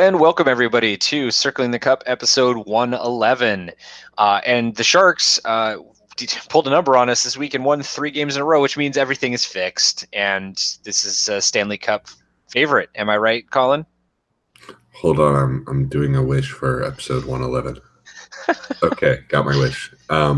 and welcome everybody to Circling the Cup episode 111. And the Sharks pulled a number on us this week and won 3 games in a row, which means everything is fixed. And this is a Stanley Cup favorite. Am I right, Colin? Hold on, I'm doing a wish for episode 111. Okay, got my wish.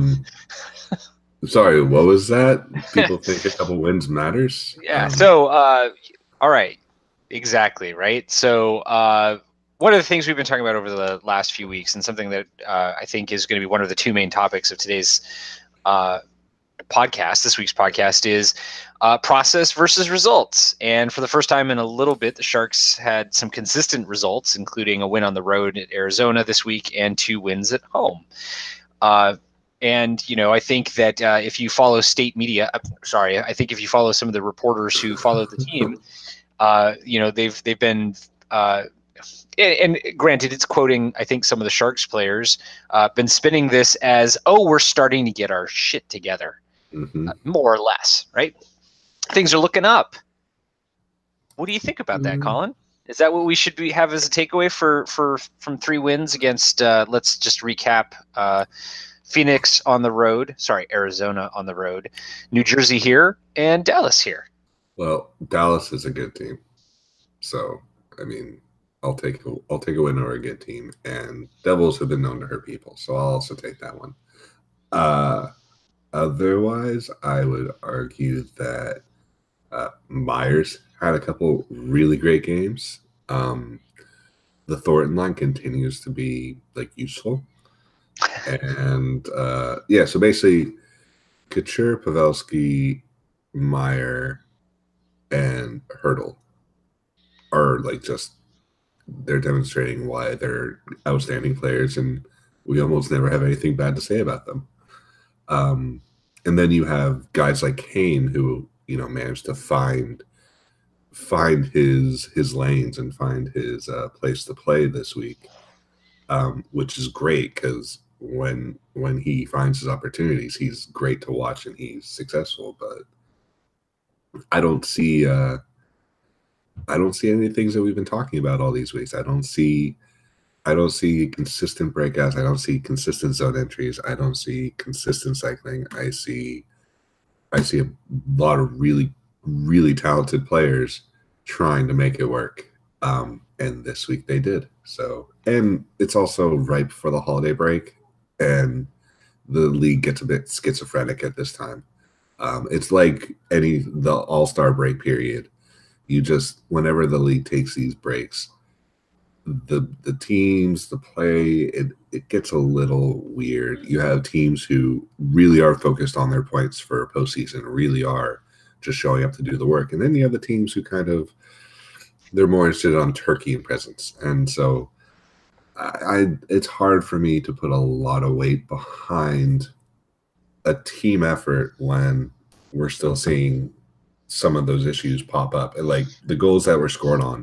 Sorry, what was that? People think a couple wins matters? Yeah, all right. Exactly, right? So one of the things we've been talking about over the last few weeks, and something that I think is going to be one of the 2 main topics of today's podcast, this week's podcast, is process versus results. And for the first time in a little bit, the Sharks had some consistent results, including a win on the road at Arizona this week and 2 wins at home. And, I think that if you follow state media, I think if you follow some of the reporters who follow the team, they've been, and granted, it's quoting, I think, some of the Sharks players, been spinning this as, we're starting to get our shit together, more or less, right? Things are looking up. What do you think about that, Colin? Is that what we should have as a takeaway from 3 wins against, let's just recap, Phoenix on the road, Arizona on the road, New Jersey here, and Dallas here? Well, Dallas is a good team, so I mean, I'll take a win over a good team, and Devils have been known to hurt people, so I'll also take that one. Otherwise, I would argue that Myers had a couple really great games. The Thornton line continues to be useful, and so basically, Couture, Pavelski, Meyer, and Hurdle are they're demonstrating why they're outstanding players, and we almost never have anything bad to say about them. And then you have guys like Kane who managed to find his lanes and find his place to play this week, which is great because when he finds his opportunities, he's great to watch and he's successful. But I don't see any things that we've been talking about all these weeks. I don't see consistent breakouts. I don't see consistent zone entries. I don't see consistent cycling. I see a lot of really, really talented players trying to make it work. And this week they did. So, and it's also ripe for the holiday break, and the league gets a bit schizophrenic at this time. It's like the All-Star break period. Whenever the league takes these breaks, the teams, the play, it gets a little weird. You have teams who really are focused on their points for postseason, really are just showing up to do the work. And then you have the teams who they're more interested on turkey and presents. And so it's hard for me to put a lot of weight behind a team effort when we're still seeing some of those issues pop up. And the goals that were scored on,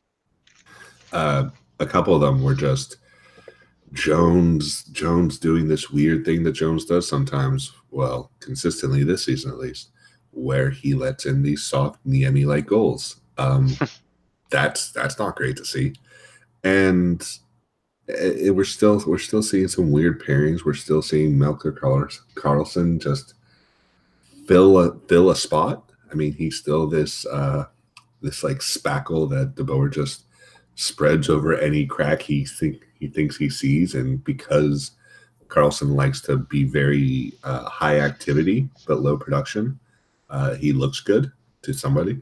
a couple of them were just Jones doing this weird thing that Jones does sometimes, well, consistently this season at least, where he lets in these soft Niemi-like goals. That's not great to see. And we're still seeing some weird pairings. We're still seeing Melker Karlsson just fill a spot. I mean, he's still this spackle that DeBoer just spreads over any crack he thinks he sees, and because Karlsson likes to be very high activity but low production, he looks good to somebody.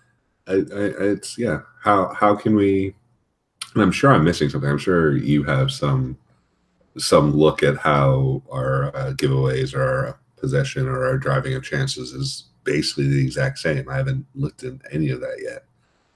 How can we? And I'm sure I'm missing something. I'm sure you have some look at how our giveaways or our possession or our driving of chances is basically the exact same. I haven't looked at any of that yet.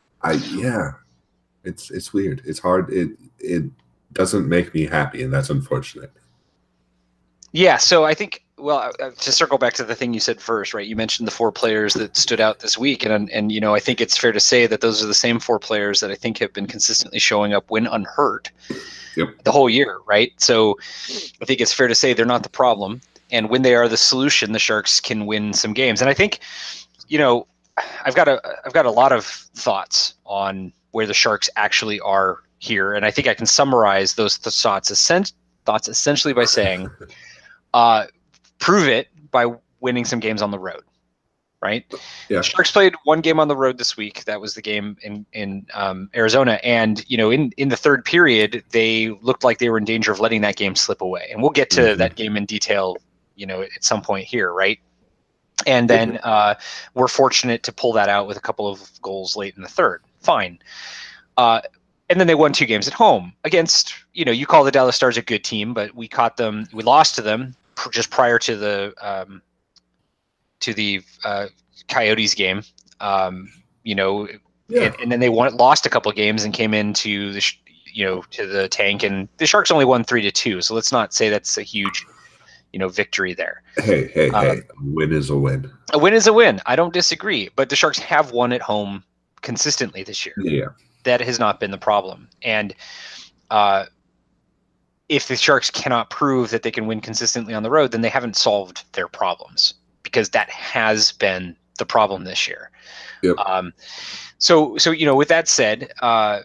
It's weird. It's hard. It doesn't make me happy, and that's unfortunate. Yeah, so I think, to circle back to the thing you said first, right? You mentioned the 4 players that stood out this week, and I think it's fair to say that those are the same 4 players that I think have been consistently showing up when unhurt the whole year, right? So I think it's fair to say they're not the problem, and when they are the solution, the Sharks can win some games. And I think, I've got a lot of thoughts on where the Sharks actually are here, and I think I can summarize those thoughts essentially by saying, prove it by winning some games on the road, right? Yeah. Sharks played one game on the road this week. That was the game in Arizona, and in the third period, they looked like they were in danger of letting that game slip away. And we'll get to that game in detail, at some point here, right? And then we're fortunate to pull that out with a couple of goals late in the third. Fine. And then they won 2 games at home against, you call the Dallas Stars a good team, but we lost to them just prior to the Coyotes game. And then they lost a couple of games and came into the to the tank, and the Sharks only won 3-2. So let's not say that's a huge victory there. Hey, a win is a win. A win is a win. I don't disagree, but the Sharks have won at home consistently this year. Yeah. That has not been the problem. And if the Sharks cannot prove that they can win consistently on the road, then they haven't solved their problems, because that has been the problem this year. Yep. So with that said, I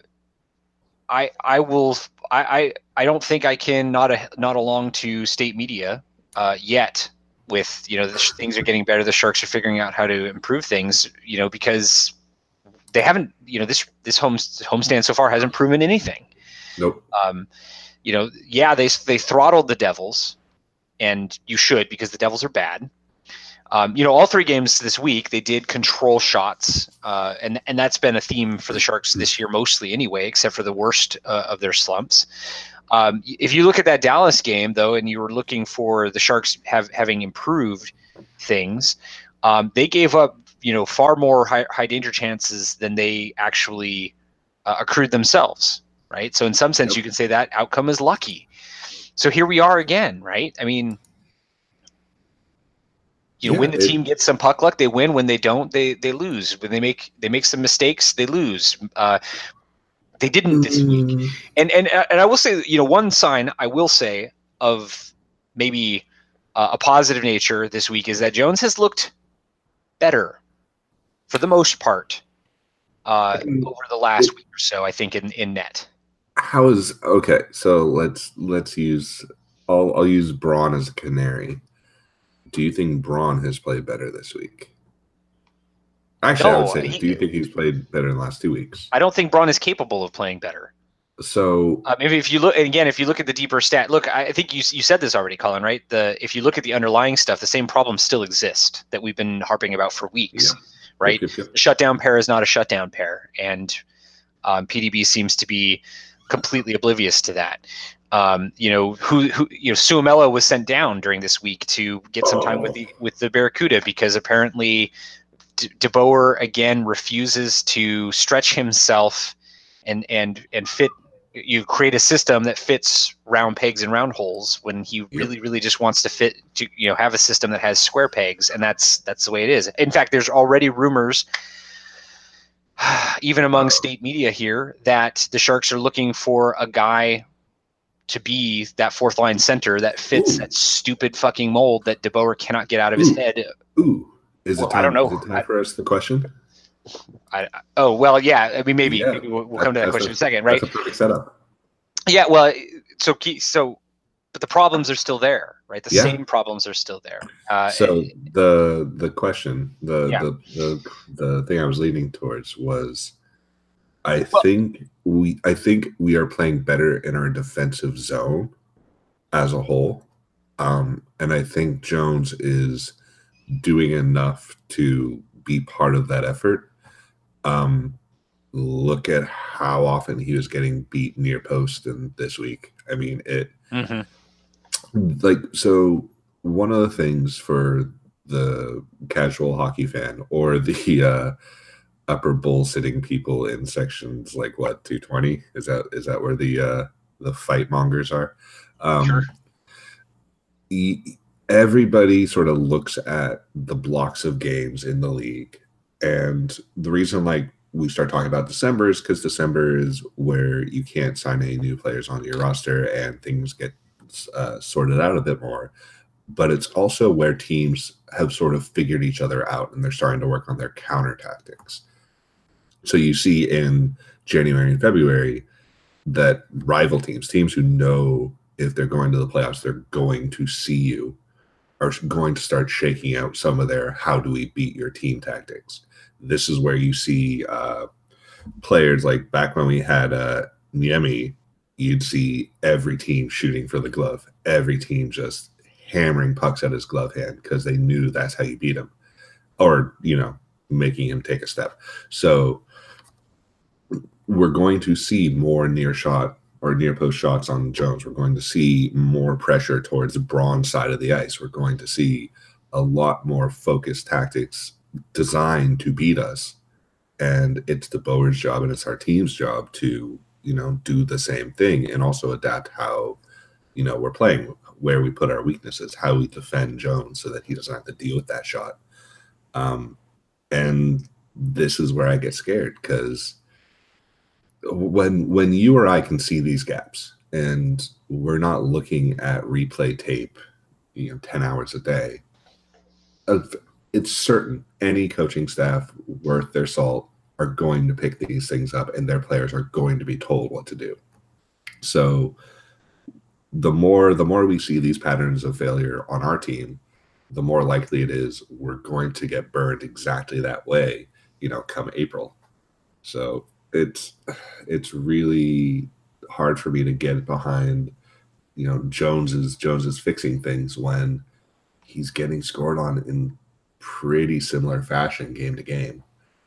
don't think I can not along to state media yet with things are getting better. The Sharks are figuring out how to improve things, because they haven't, this homestand so far hasn't proven anything. Nope. They throttled the Devils, and you should, because the Devils are bad. All 3 games this week, they did control shots, and that's been a theme for the Sharks this year mostly anyway, except for the worst of their slumps. If you look at that Dallas game, though, and you were looking for the Sharks having improved things, they gave up far more high danger chances than they actually accrued themselves, right? So in some sense, you can say that outcome is lucky. So here we are again, right? I mean, when the team gets some puck luck, they win. When they don't, they lose. When they make some mistakes, they lose. They didn't this week. And I will say, one sign I will say of maybe a positive nature this week is that Jones has looked better for the most part over the last week or so, I think, in net. Okay, so let's use I'll use Braun as a canary. Do you think Braun has played better this week? Actually, I would say, do you think he's played better in the last 2 weeks? I don't think Braun is capable of playing better. So maybe if you look at the deeper stat, look, I think you said this already, Colin, right? If you look at the underlying stuff, the same problems still exist that we've been harping about for weeks, right? Yep. The shutdown pair is not a shutdown pair, and PDB seems to be completely oblivious to that. Suomela was sent down during this week to get some time with the Barracuda, because apparently DeBoer again refuses to stretch himself and fit. You create a system that fits round pegs and round holes when he really just wants to have a system that has square pegs, and that's the way it is. In fact, there's already rumors, even among state media here, that the Sharks are looking for a guy to be that 4th line center that fits that stupid fucking mold that DeBoer cannot get out of his head. Is it time? I don't know. Is it time for us the question? Maybe we'll come to that question in a second, right? That's a perfect setup. Yeah, well, but the problems are still there, right? The same problems are still there. So the question, the thing I was leaning towards was, I think we are playing better in our defensive zone as a whole, and I think Jones is doing enough to be part of that effort. Look at how often he was getting beat near post in this week. I mean, so one of the things for the casual hockey fan or the upper bull sitting people in sections like 220, is that where the fight mongers are? Sure. Everybody sort of looks at the blocks of games in the league, and the reason we start talking about December is because December is where you can't sign any new players on your roster and things get sorted out a bit more. But it's also where teams have sort of figured each other out and they're starting to work on their counter tactics. So you see in January and February, that rival teams who know if they're going to the playoffs, they're going to see you, are going to start shaking out some of their "how do we beat your team" tactics. This is where you see players like back when we had Niemi, you'd see every team shooting for the glove, every team just hammering pucks at his glove hand because they knew that's how you beat him, or making him take a step. So we're going to see more near shot or near post shots on Jones. We're going to see more pressure towards the Braun side of the ice. We're going to see a lot more focused tactics designed to beat us. And it's DeBoer's job and it's our team's job to, do the same thing and also adapt how, we're playing, where we put our weaknesses, how we defend Jones so that he doesn't have to deal with that shot. And this is where I get scared, because when you or I can see these gaps and we're not looking at replay tape, 10 hours a day, it's certain any coaching staff worth their salt are going to pick these things up and their players are going to be told what to do. So the more we see these patterns of failure on our team, the more likely it is we're going to get burned exactly that way, come April. So it's really hard for me to get behind, Jones is fixing things when he's getting scored on in pretty similar fashion game to game.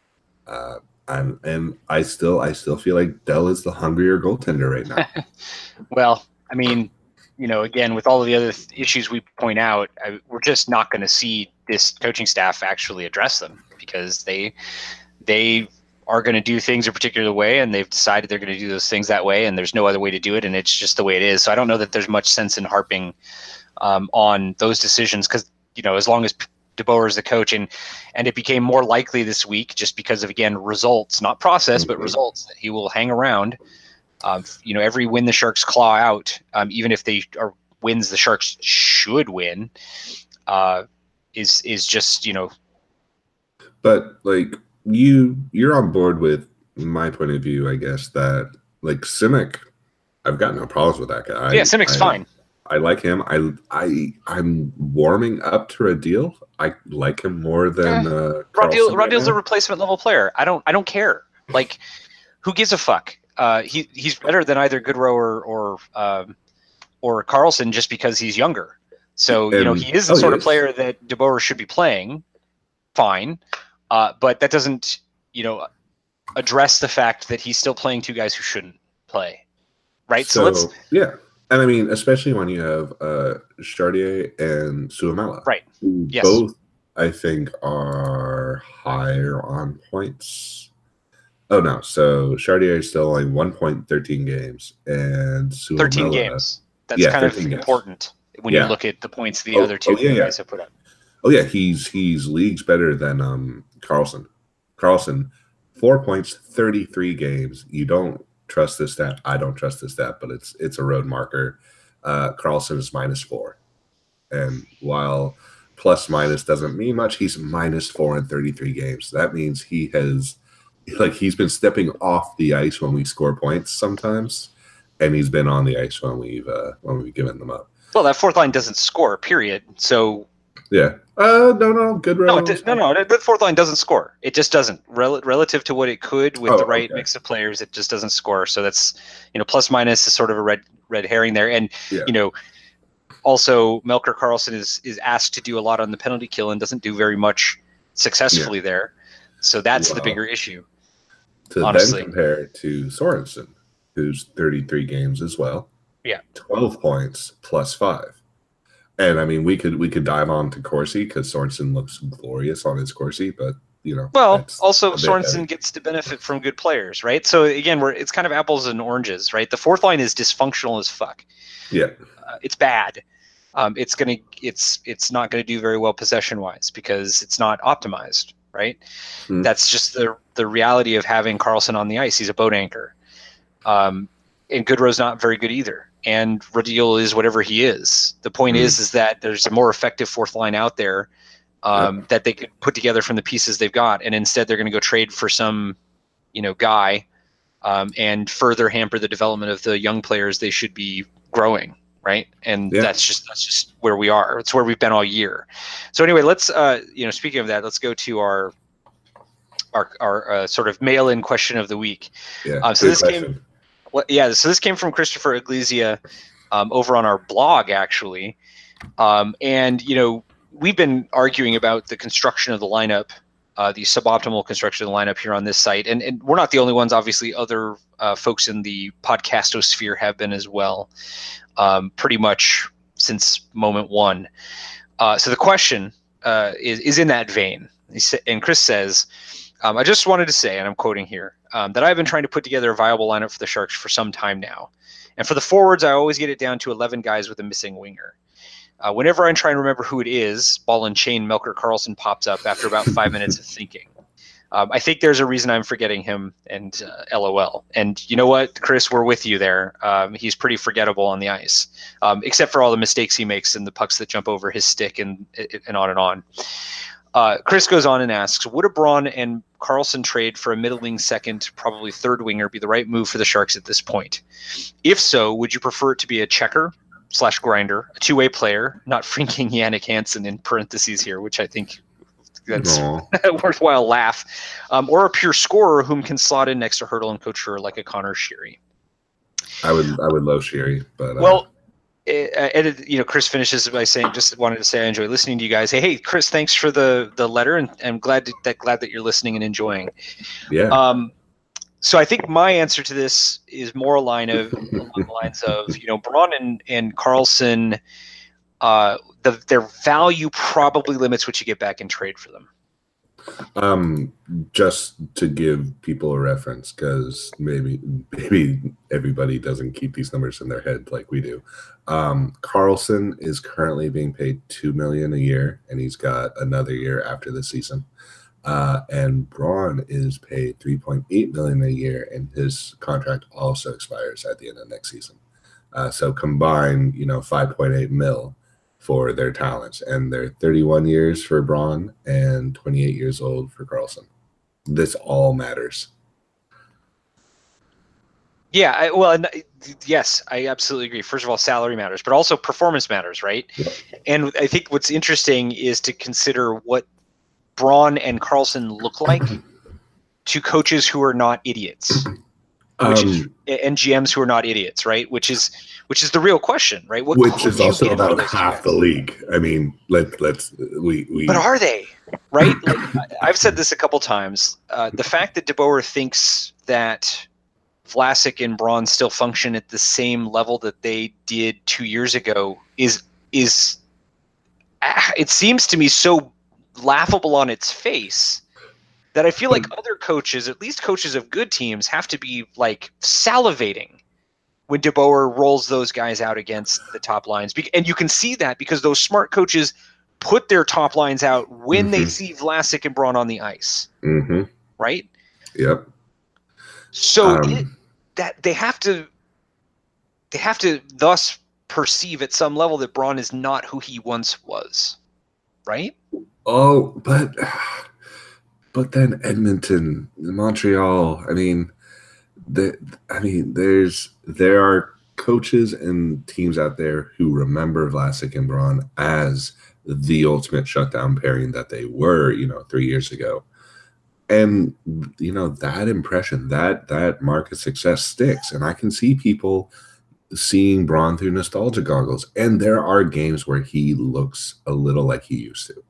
And I still feel like Dell is the hungrier goaltender right now. Well, I mean, again, with all of the other issues we point out, we're just not going to see this coaching staff actually address them, because they are going to do things a particular way, and they've decided they're going to do those things that way, and there's no other way to do it, and it's just the way it is. So I don't know that there's much sense in harping on those decisions, because as long as DeBoer is the coach, and it became more likely this week just because of, again, results, not process, but results, that he will hang around. Every win the Sharks claw out, even if they are wins the Sharks should win, is just But like you're on board with my point of view, I guess, that like Simic, I've got no problems with that guy. Yeah, Simic's fine. I like him. I'm warming up to Radil. I like him more than Radil's a replacement level player. I don't care. Like, who gives a fuck? He's better than either Goodrow or Carlson just because he's younger. So he is the sort of player that DeBoer should be playing. Fine, but that doesn't address the fact that he's still playing two guys who shouldn't play. Right. So let's And I mean, especially when you have Chartier and Suomela, right? Yes. Both, I think, are higher on points. Oh no! So Chartier is still only 1 point, 13 games, and Suomela, 13 games. That's kind of important when you look at the points the other two guys have put up. Oh yeah, he's leagues better than Carlson. Carlson, 4 points, 33 games. You don't trust this stat. I don't trust this stat, but it's a road marker. Carlson is -4, and while plus minus doesn't mean much, he's -4 in 33 games. That means he's been stepping off the ice when we score points sometimes, and he's been on the ice when we've given them up. Well, that fourth line doesn't score, period. So yeah. No, good. No, the fourth line doesn't score. It just doesn't. Relative to what it could with the right mix of players, it just doesn't score. So that's, plus minus is sort of a red herring there. And, also Melker Karlsson is asked to do a lot on the penalty kill and doesn't do very much successfully there. So that's the bigger issue. Honestly. Then compare to Sorensen, who's 33 games as well. Yeah. 12 points +5. And I mean, we could dive on to Corsi because Sorensen looks glorious on his Corsi, but well, also Sorensen gets to benefit from good players, right? So again, it's kind of apples and oranges, right? The fourth line is dysfunctional as fuck. Yeah, it's bad. It's not gonna do very well possession wise because it's not optimized, right? Mm-hmm. That's just the reality of having Carlson on the ice. He's a boat anchor, and Goodrow's not very good either. And Radil is whatever he is. The point is that there's a more effective fourth line out there that they could put together from the pieces they've got, and instead they're going to go trade for some, guy and further hamper the development of the young players they should be growing. Right. And that's just where we are. It's where we've been all year. So anyway, let's, speaking of that, let's go to our sort of mail-in question of the week. Yeah. So this came from Christopher Iglesias over on our blog, actually. And, we've been arguing about the construction of the lineup, the suboptimal construction of the lineup here on this site. And we're not the only ones. Obviously, other folks in the podcastosphere have been as well, pretty much since moment one. So the question is in that vein. And Chris says, I just wanted to say, and I'm quoting here, that I've been trying to put together a viable lineup for the Sharks for some time now. And for the forwards, I always get it down to 11 guys with a missing winger. Whenever I try and remember who it is, ball and chain Melker Karlsson pops up after about 5 minutes of thinking. I think there's a reason I'm forgetting him, and LOL. And you know what, Chris, we're with you there. He's pretty forgettable on the ice, except for all the mistakes he makes and the pucks that jump over his stick and on and on. Chris goes on and asks, would a Braun and Karlsson trade for a middling second, probably third winger be the right move for the Sharks at this point? If so, would you prefer it to be a checker/grinder, a two-way player, not freaking Jannik Hansen in parentheses here, which I think that's a worthwhile laugh, or a pure scorer whom can slot in next to Hertl and Couture like a Connor Sheary? I would love Sheary, but Chris finishes by saying, just wanted to say I enjoy listening to you guys. Hey, Chris, thanks for the letter, and I'm glad that you're listening and enjoying. Yeah. So I think my answer to this is more along the lines of, Braun and Karlsson, their value probably limits what you get back in trade for them. Just to give people a reference, because maybe everybody doesn't keep these numbers in their head like we do. Karlsson is currently being paid $2 million a year, and he's got another year after the season. And Braun is paid $3.8 million a year, and his contract also expires at the end of next season. So combined, $5.8 million for their talents, and they're 31 years for Braun and 28 years old for Karlsson. This all matters. Yeah, yes, I absolutely agree. First of all, salary matters, but also performance matters, right? Yeah. And I think what's interesting is to consider what Braun and Karlsson look like to coaches who are not idiots, and GMs who are not idiots, right? Which is the real question, right? Which is also about half the league. I mean, let's. But are they, right? Like, I've said this a couple times. The fact that DeBoer thinks that Vlasic and Braun still function at the same level that they did 2 years ago is it seems to me so laughable on its face that I feel like other coaches, at least coaches of good teams, have to be like salivating when DeBoer rolls those guys out against the top lines. And you can see that because those smart coaches put their top lines out when they see Vlasic and Braun on the ice. Mm-hmm. Right? Yep. So that they have to thus perceive at some level that Braun is not who he once was. Right? Oh, but then Edmonton, Montreal. I mean, there are coaches and teams out there who remember Vlasic and Braun as the ultimate shutdown pairing that they were, 3 years ago. And, that impression, that mark of success sticks. And I can see people seeing Braun through nostalgia goggles. And there are games where he looks a little like he used to.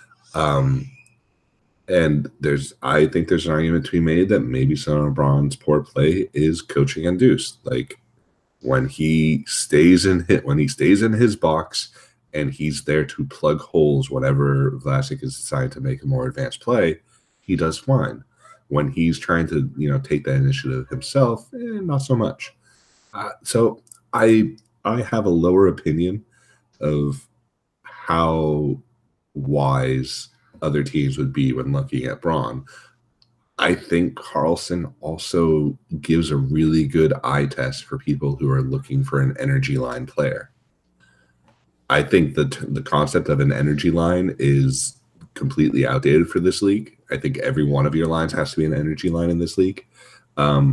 And I think there's an argument to be made that maybe some of Braun's poor play is coaching induced. Like when he stays in his box and he's there to plug holes whenever Vlasic is deciding to make a more advanced play, he does fine. When he's trying to, take that initiative himself, not so much. So I have a lower opinion of how wise other teams would be when looking at Braun. I think Karlsson also gives a really good eye test for people who are looking for an energy line player. I think that the concept of an energy line is completely outdated for this league. I think every one of your lines has to be an energy line in this league.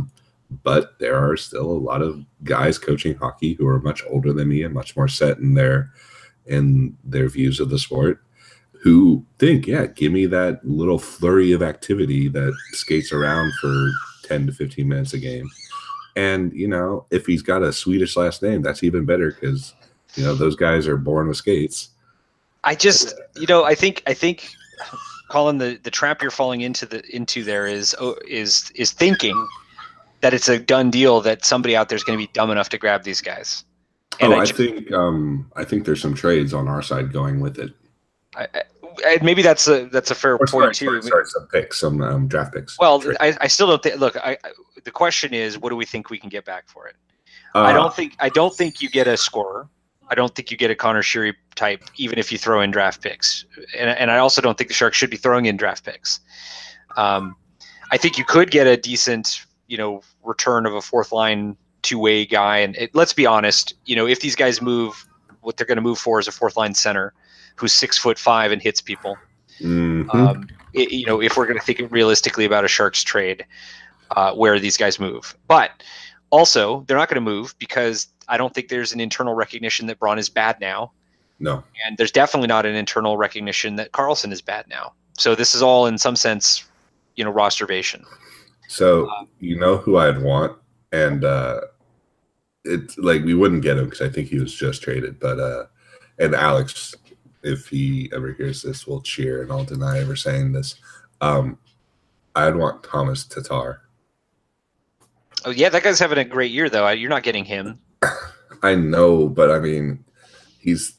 But there are still a lot of guys coaching hockey who are much older than me and much more set in their views of the sport, who think, yeah, give me that little flurry of activity that skates around for 10 to 15 minutes a game. And, if he's got a Swedish last name, that's even better because, those guys are born with skates. I just, I think, Colin, the trap you're falling into there is thinking that it's a done deal that somebody out there is going to be dumb enough to grab these guys. And I think there's some trades on our side going with it. Maybe that's a fair point too. Sorry, some picks, some draft picks. Well, I still don't think. Look, the question is, what do we think we can get back for it? I don't think you get a scorer. I don't think you get a Connor Sheary type, even if you throw in draft picks. And I also don't think the Sharks should be throwing in draft picks. I think you could get a decent, return of a fourth line two-way guy. And let's be honest, if these guys move, what they're going to move for is a fourth line center who's 6'5" and hits people. Mm-hmm. If we're going to think realistically about a Sharks trade, where these guys move, but also they're not going to move because I don't think there's an internal recognition that Braun is bad now. No, and there's definitely not an internal recognition that Karlsson is bad now. So this is all in some sense, rosterbation. So who I'd want, and it's like we wouldn't get him because I think he was just traded, but and Alex, if he ever hears this, will cheer, and I'll deny ever saying this. I'd want Thomas Tatar. Oh yeah, that guy's having a great year though. You're not getting him. I know, but I mean, he's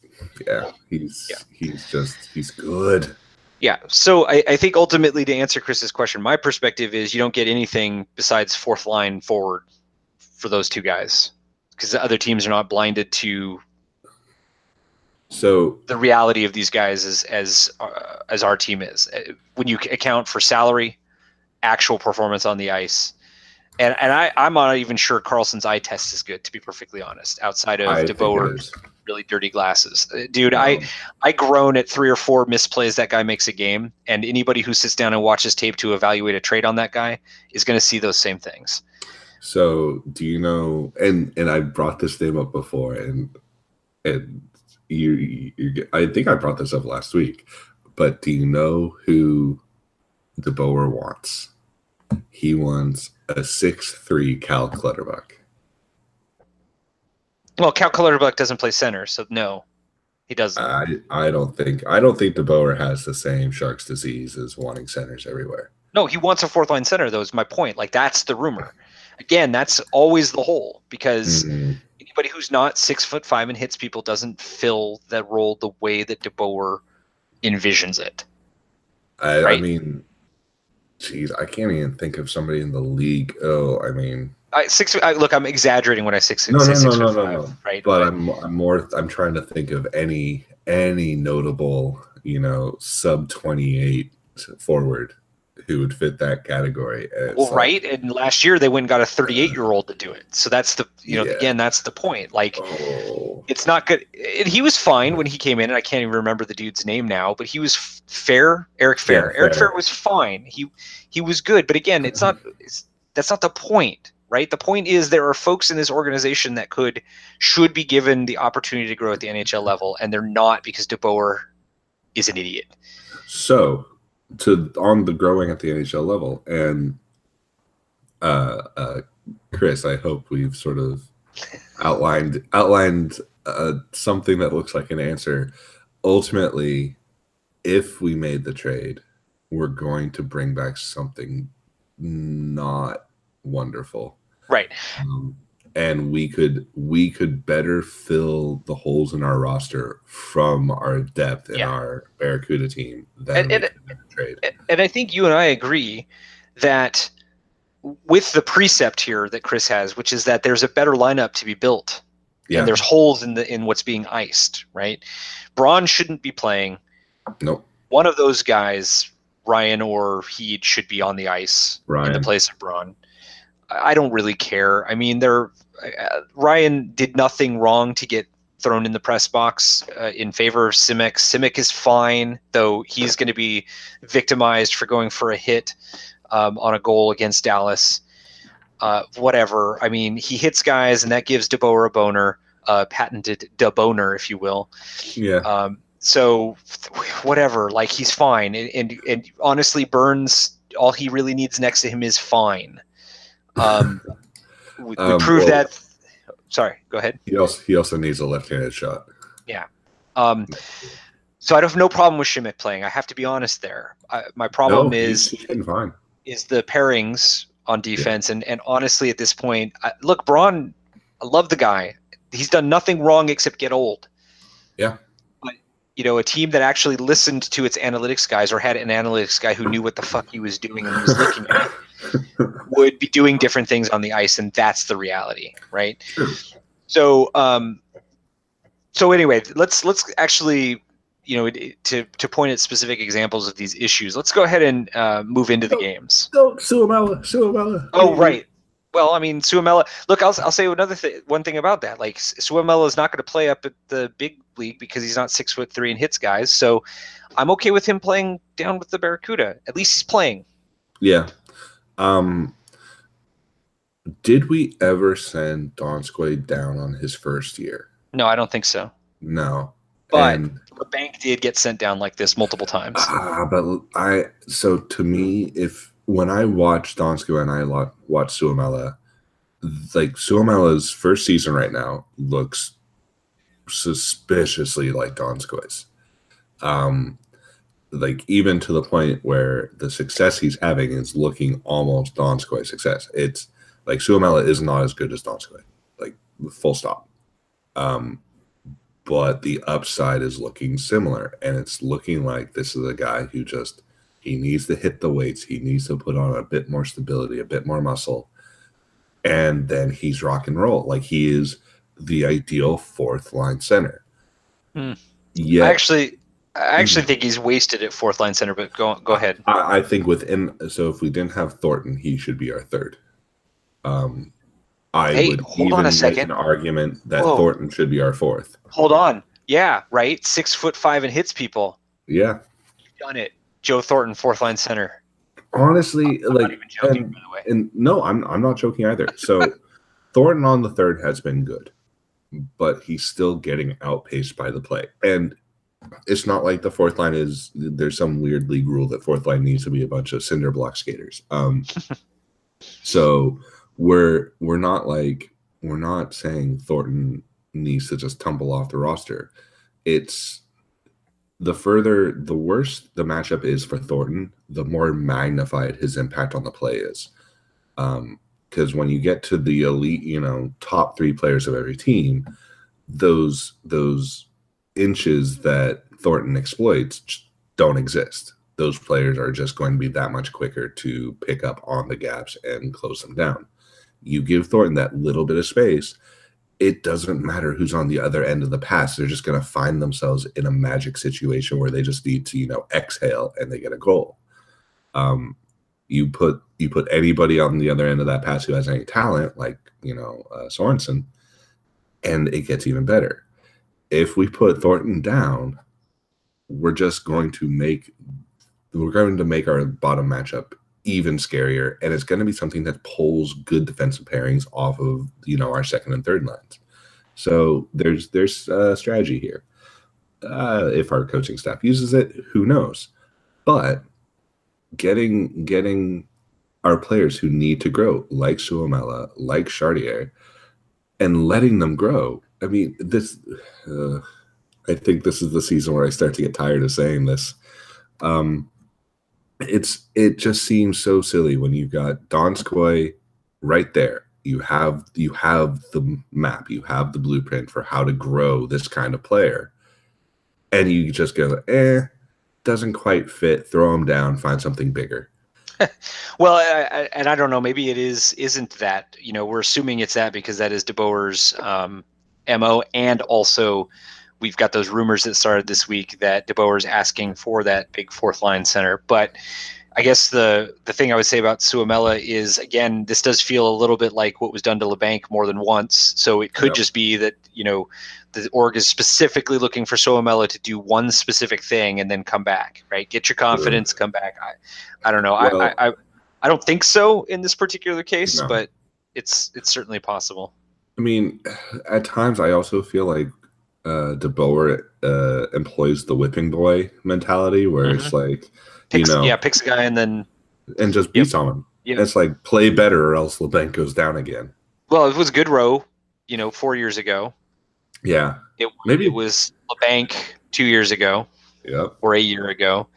good. Yeah. So I think ultimately, to answer Chris's question, my perspective is you don't get anything besides fourth line forward for those two guys because the other teams are not blinded to the reality of these guys as our team is. When you account for salary, actual performance on the ice. And I'm not even sure Karlsson's eye test is good, to be perfectly honest, outside of DeBoer's really dirty glasses. Dude, I groan at 3 or 4 misplays that guy makes a game, and anybody who sits down and watches tape to evaluate a trade on that guy is going to see those same things. So do you know, and I brought this name up before, and you I think I brought this up last week, but do you know who DeBoer wants? He wants a 6'3" Cal Clutterbuck. Well, Cal Clutterbuck doesn't play center, so no, he doesn't. I don't think DeBoer has the same Sharks disease as wanting centers everywhere. No, he wants a fourth line center, though, is my point. Like, that's the rumor. Again, that's always the hole, because anybody who's not 6'5" and hits people doesn't fill that role the way that DeBoer envisions it. I mean, geez, I can't even think of somebody in the league. Oh, I mean, look, I'm exaggerating when I say 6'5". No. Right? But I'm trying to think of any notable, sub 28 forward who would fit that category. Well, right. And last year they went and got a 38-year-old to do it. So that's the, again, that's the point. Like, it's not good. And he was fine when he came in, and I can't even remember the dude's name now, but he was fair. Eric Fair. Eric Fair was fine. He was good. But again, that's not the point, right? The point is there are folks in this organization that should be given the opportunity to grow at the NHL level, and they're not because DeBoer is an idiot. So, on the growing at the NHL level, and Chris, I hope we've sort of outlined something that looks like an answer. Ultimately, if we made the trade, we're going to bring back something not wonderful, right? And we could better fill the holes in our roster from our depth in our Barracuda team than trade. And I think you and I agree that with the precept here that Chris has, which is that there's a better lineup to be built, and there's holes in what's being iced, right? Braun shouldn't be playing. Nope. One of those guys, Ryan or Heed, should be on the ice in the place of Braun. I don't really care. I mean, Ryan did nothing wrong to get thrown in the press box in favor of Simic. Simic is fine, though he's going to be victimized for going for a hit on a goal against Dallas. whatever. I mean, he hits guys, and that gives DeBoer a boner, patented DeBoner, if you will. Yeah. So whatever, like he's fine, and honestly, Burns, all he really needs next to him is fine. We proved that. Sorry, go ahead. He also needs a left-handed shot. Yeah. So I don't have no problem with Šimić playing. I have to be honest there. My problem is the pairings on defense, and honestly, at this point, look, Braun, I love the guy. He's done nothing wrong except get old. Yeah. But, a team that actually listened to its analytics guys, or had an analytics guy who knew what the fuck he was doing and was looking at, would be doing different things on the ice, and that's the reality, right? Sure. So, anyway, let's actually, to point at specific examples of these issues, let's go ahead and move into the games. Suomela. Oh, right. Well, I mean, Suomela. Look, I'll say one thing about that. Like, Suomela is not going to play up at the big league because he's not 6'3" and hits guys. So, I'm okay with him playing down with the Barracuda. At least he's playing. Yeah. Did we ever send Donskoy down on his first year? No, I don't think so. No. But the bank did get sent down like this multiple times. So to me, when I watch Donskoy and I watch Suomela, like Suomela's first season right now looks suspiciously like Donskoy's. Like even to the point where the success he's having is looking almost Donskoy's success. It's like Suomela is not as good as Donskoy, like full stop. But the upside is looking similar, and it's looking like this is a guy who he needs to hit the weights. He needs to put on a bit more stability, a bit more muscle, and then he's rock and roll. Like he is the ideal fourth line center. Yeah, I actually think he's wasted at fourth line center. But go ahead. I think so if we didn't have Thornton, he should be our third. I would even make an argument that Thornton should be our fourth. Hold on. Yeah, right. 6'5" and hits people. Yeah. You've done it. Joe Thornton, fourth line center. Honestly, I'm not even joking, by the way. And no, I'm not joking either. So Thornton on the third has been good, but he's still getting outpaced by the play. And it's not like the fourth line there's some weird league rule that fourth line needs to be a bunch of cinder block skaters. So we're not saying Thornton needs to just tumble off the roster. It's the worse the matchup is for Thornton, the more magnified his impact on the play is. Because when you get to the elite, top three players of every team, those inches that Thornton exploits don't exist. Those players are just going to be that much quicker to pick up on the gaps and close them down. You give Thornton that little bit of space, it doesn't matter who's on the other end of the pass. They're just going to find themselves in a magic situation where they just need to, exhale and they get a goal. You put anybody on the other end of that pass who has any talent, like, Sorensen, and it gets even better. If we put Thornton down, we're going to make our bottom matchup even scarier, and it's going to be something that pulls good defensive pairings off of our second and third lines. So there's a strategy here. If our coaching staff uses it, who knows? But getting our players who need to grow, like Suomela, like Chartier, and letting them grow. I mean, I think this is the season where I start to get tired of saying this. It just seems so silly when you've got Donskoy right there. You have the map, you have the blueprint for how to grow this kind of player, and you just go, doesn't quite fit. Throw him down, find something bigger. Well, and I don't know. Maybe it isn't that. We're assuming it's that because that is DeBoer's MO, and also we've got those rumors that started this week that DeBoer's asking for that big fourth line center. But I guess the thing I would say about Suomela is, again, this does feel a little bit like what was done to LeBanc more than once. So it could just be that, the org is specifically looking for Suomela to do one specific thing and then come back, right? Get your confidence, come back. I don't know. Well, I don't think so in this particular case, but it's certainly possible. I mean, at times I also feel like DeBoer employs the whipping boy mentality, where it's like, picks a guy and just beats on him. Yep. It's like, play better or else LeBanc goes down again. Well, it was Goodrow, 4 years ago. Yeah, maybe it was LeBanc 2 years ago. Yep. Or a year ago.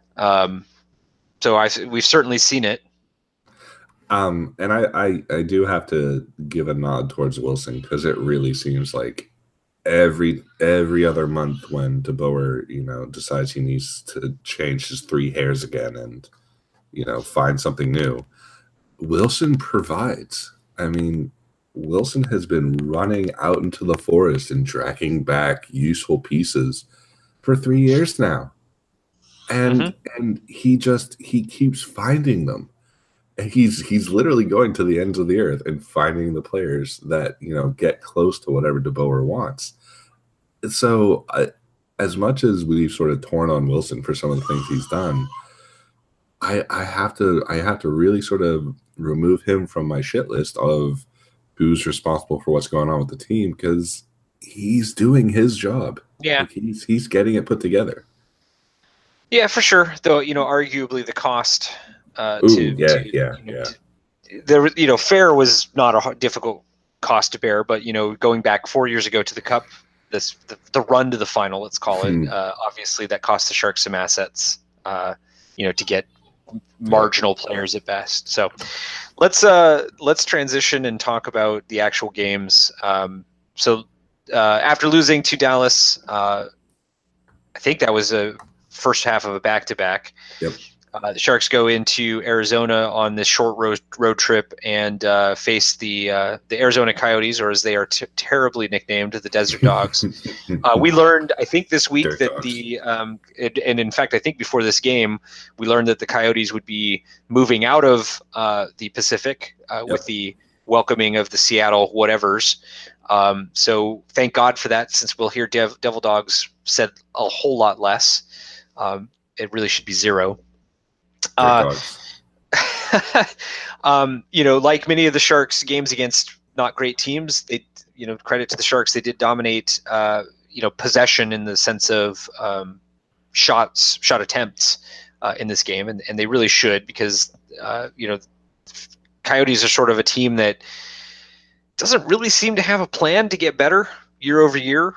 So we've certainly seen it. And I do have to give a nod towards Wilson, because it really seems like every other month when DeBoer, decides he needs to change his 3 hairs again and, find something new, Wilson provides. I mean, Wilson has been running out into the forest and dragging back useful pieces for 3 years now. And he keeps finding them. And he's literally going to the ends of the earth and finding the players that, get close to whatever DeBoer wants. So as much as we've sort of torn on Wilson for some of the things he's done, I have to really sort of remove him from my shit list of who's responsible for what's going on with the team, because he's doing his job. Yeah. Like he's getting it put together. Yeah, for sure. Though, arguably the cost fair was not a difficult cost to bear, but going back 4 years ago to the Cup, the run to the final, let's call it, obviously that cost the Sharks some assets, to get marginal players at best. So let's transition and talk about the actual games. After losing to Dallas, I think that was a first half of a back-to-back. Yep. The Sharks go into Arizona on this short road trip and face the Arizona Coyotes, or as they are terribly nicknamed, the Desert Dogs. We learned, I think, this week and in fact, I think before this game, we learned that the Coyotes would be moving out of the Pacific with the welcoming of the Seattle whatevers. So thank God for that, since we'll hear Devil Dogs said a whole lot less. It really should be zero. Like many of the Sharks games against not great teams, they, credit to the Sharks, they did dominate, possession in the sense of shot attempts in this game, and they really should, because Coyotes are sort of a team that doesn't really seem to have a plan to get better year over year.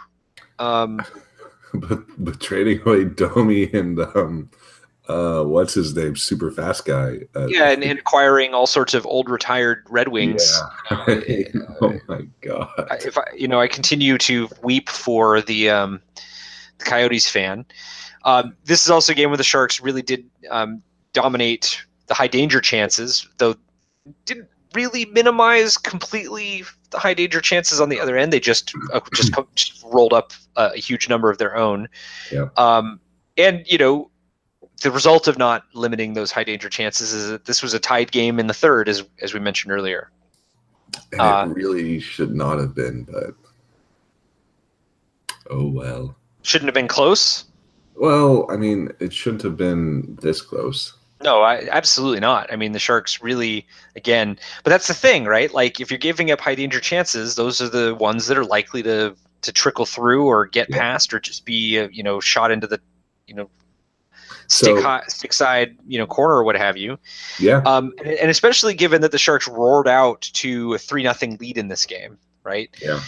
But trading away Domi and what's his name, super fast guy. And acquiring all sorts of old retired Red Wings. Yeah. Oh my God! I continue to weep for the Coyotes fan. This is also a game where the Sharks really did dominate the high danger chances, though didn't really minimize completely the high danger chances on the other end. They just rolled up a huge number of their own. Yeah. And the result of not limiting those high danger chances is that this was a tied game in the third, as we mentioned earlier. And it really should not have been, but oh well. Shouldn't have been close? Well, I mean, it shouldn't have been this close. No, absolutely not. I mean, the Sharks really, again, but that's the thing, right? Like, if you're giving up high danger chances, those are the ones that are likely to trickle through or get past, or just be shot into the stick side corner or what have you. Yeah. And especially given that the Sharks roared out to a 3-0 lead in this game, right? Yeah.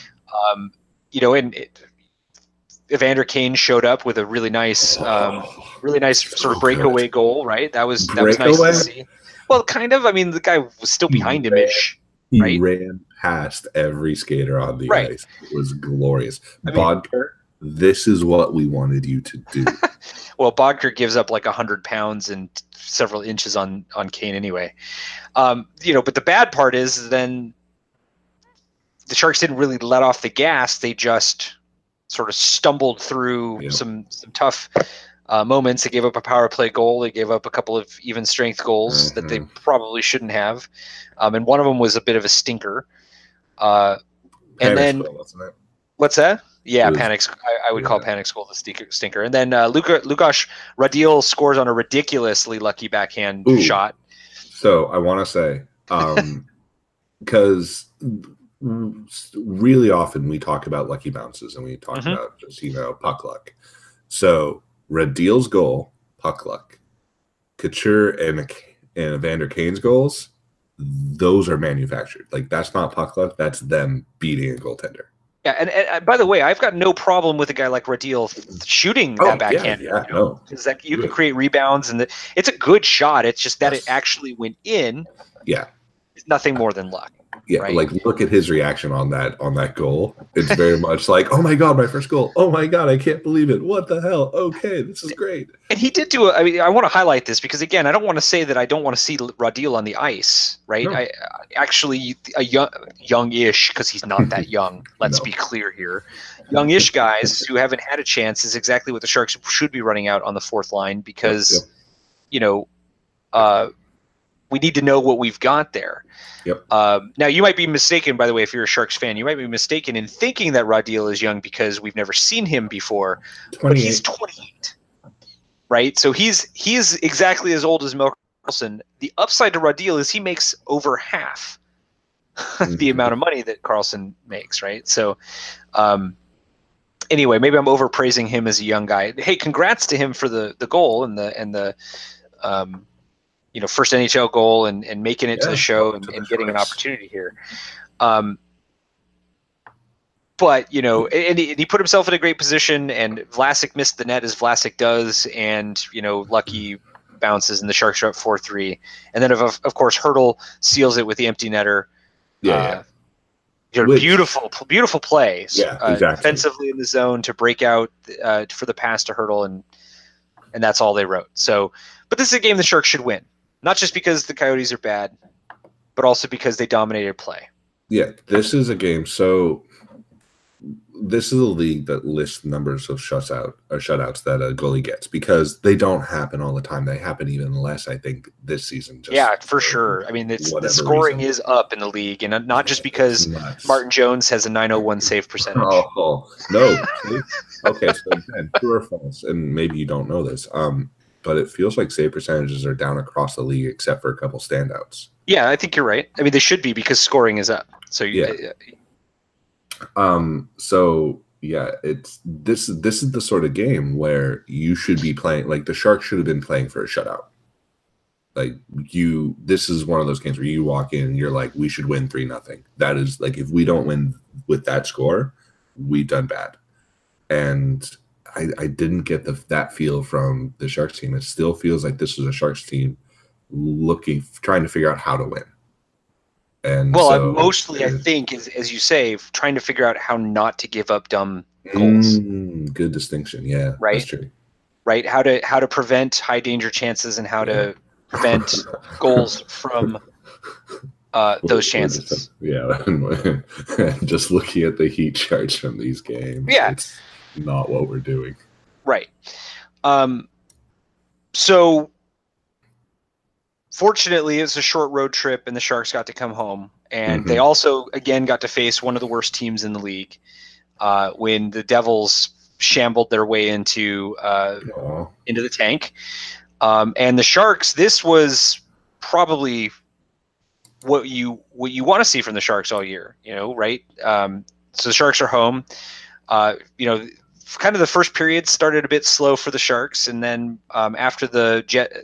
Evander Kane showed up with a really nice sort of breakaway goal, right? That was nice to see. Well, kind of. I mean, the guy was still behind him-ish. He ran past every skater on the ice. It was glorious. Bodker, this is what we wanted you to do. Well, Bodker gives up like 100 pounds and several inches on Kane anyway. But the bad part is then the Sharks didn't really let off the gas. They just sort of stumbled through some tough moments. They gave up a power play goal. They gave up a couple of even strength goals that they probably shouldn't have. And one of them was a bit of a stinker. And then what's that? Yeah, Panic. I would call Panic School the stinker. And then Lukasz Radil scores on a ridiculously lucky backhand shot. So I want to say, because really often we talk about lucky bounces and we talk Mhm. about just puck luck. So Radil's goal, puck luck. Couture and Evander Kane's goals, those are manufactured. Like that's not puck luck. That's them beating a goaltender. Yeah, and by the way, I've got no problem with a guy like Radil shooting that backhand. No, because you can create rebounds, and it's a good shot. It's just that it actually went in. Yeah, it's nothing more than luck. Yeah, right? Like look at his reaction on that goal. It's very much like, oh my god, my first goal. Oh my god, I can't believe it. What the hell? Okay, this is great. And he did do. I mean, I want to highlight this because again, I don't want to say that I don't want to see Radil on the ice, right? No. I actually a young-ish because he's not that young. Let's be clear here. Young-ish guys who haven't had a chance is exactly what the Sharks should be running out on the fourth line because, we need to know what we've got there. Yep. Now, you might be mistaken, by the way, if you're a Sharks fan, you might be mistaken in thinking that Radil is young because we've never seen him before. 28. But he's 28, right? So he's exactly as old as Mel Carlson. The upside to Radil is he makes over half the amount of money that Carlson makes, right? So anyway, maybe I'm overpraising him as a young guy. Hey, congrats to him for the goal and the first NHL goal and making it to the show and getting an opportunity here. But, and he put himself in a great position, and Vlasic missed the net as Vlasic does, and, lucky bounces, and the Sharks are up 4-3. And then, of course, Hertl seals it with the empty netter. Beautiful play. Exactly. Defensively in the zone to break out for the pass to Hertl, and that's all they wrote. So, but this is a game the Sharks should win. Not just because the Coyotes are bad, but also because they dominated play. Yeah, this is a game. So this is a league that lists numbers of shutouts that a goalie gets because they don't happen all the time. They happen even less, I think, this season. For sure. I mean, the scoring is up in the league, and not just because Martin Jones has a .901 save percentage. Oh, no. Okay, so again, true or false, and maybe you don't know this. But it feels like save percentages are down across the league except for a couple standouts. Yeah, I think you're right. I mean, they should be because scoring is up. So it's this is the sort of game where you should be playing. Like the Sharks should have been playing for a shutout. Like this is one of those games where you walk in and you're like, we should win 3-0. That is like, if we don't win with that score, we've done bad. And I didn't get that feel from the Sharks team. It still feels like this was a Sharks team trying to figure out how to win. And mostly, I think, as you say, trying to figure out how not to give up dumb goals. Good distinction. Yeah, right. That's true. Right. How to prevent high danger chances and how to prevent goals from those chances. Yeah. Just looking at the heat charts from these games. Yeah. It's not what we're doing. Right. So fortunately, it's a short road trip, and the Sharks got to come home. And they also, again, got to face one of the worst teams in the league when the Devils shambled their way into the tank. And the Sharks, this was probably what you want to see from the Sharks all year, right? So the Sharks are home. Kind of the first period started a bit slow for the Sharks, and then after the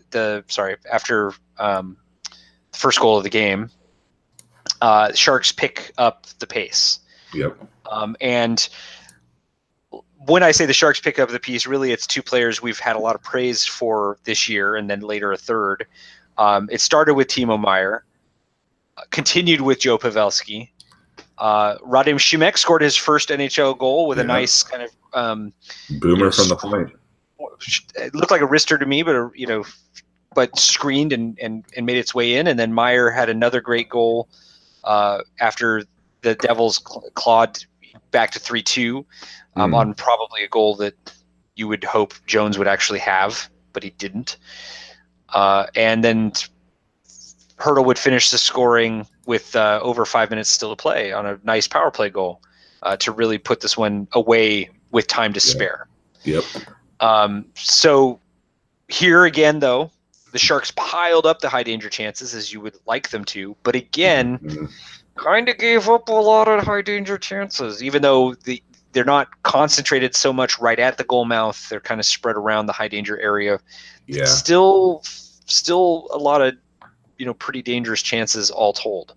first goal of the game, the Sharks pick up the pace. Yep. And when I say the Sharks pick up the pace, really it's two players we've had a lot of praise for this year, and then later a third. It started with Timo Meier, continued with Joe Pavelski. Radim Šimek scored his first NHL goal with a nice kind of boomer from the point. It looked like a wrister to me, but screened and made its way in. And then Meier had another great goal after the Devils clawed back to 3-2 on probably a goal that you would hope Jones would actually have, but he didn't. And then Hertl would finish the scoring with over 5 minutes still to play on a nice power play goal to really put this one away with time to spare. Yep. So here again, though, the Sharks piled up the high danger chances as you would like them to. But again, kind of gave up a lot of high danger chances, even though they're not concentrated so much right at the goal mouth. They're kind of spread around the high danger area. Yeah. Still a lot of, pretty dangerous chances all told.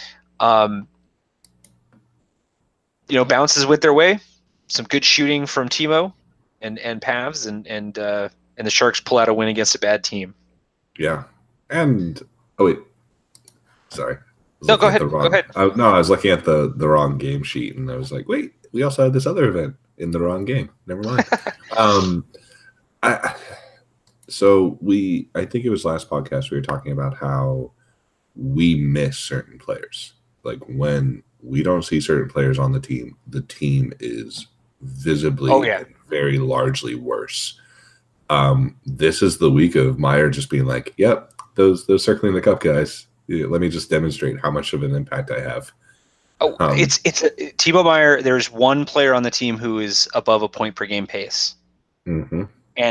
Bounces went their way. Some good shooting from Timo and Pavs, and the Sharks pull out a win against a bad team. Yeah. And oh wait, sorry. No, go ahead. Go ahead. I was looking at the wrong game sheet, and I was like, wait, we also had this other event in the wrong game. Never mind. I think it was last podcast we were talking about how we miss certain players. Like when we don't see certain players on the team is visibly and very largely worse. This is the week of Meier just being like, yep, those circling the cup guys. Let me just demonstrate how much of an impact I have. It's Timo Meier. There's one player on the team who is above a point per game pace, and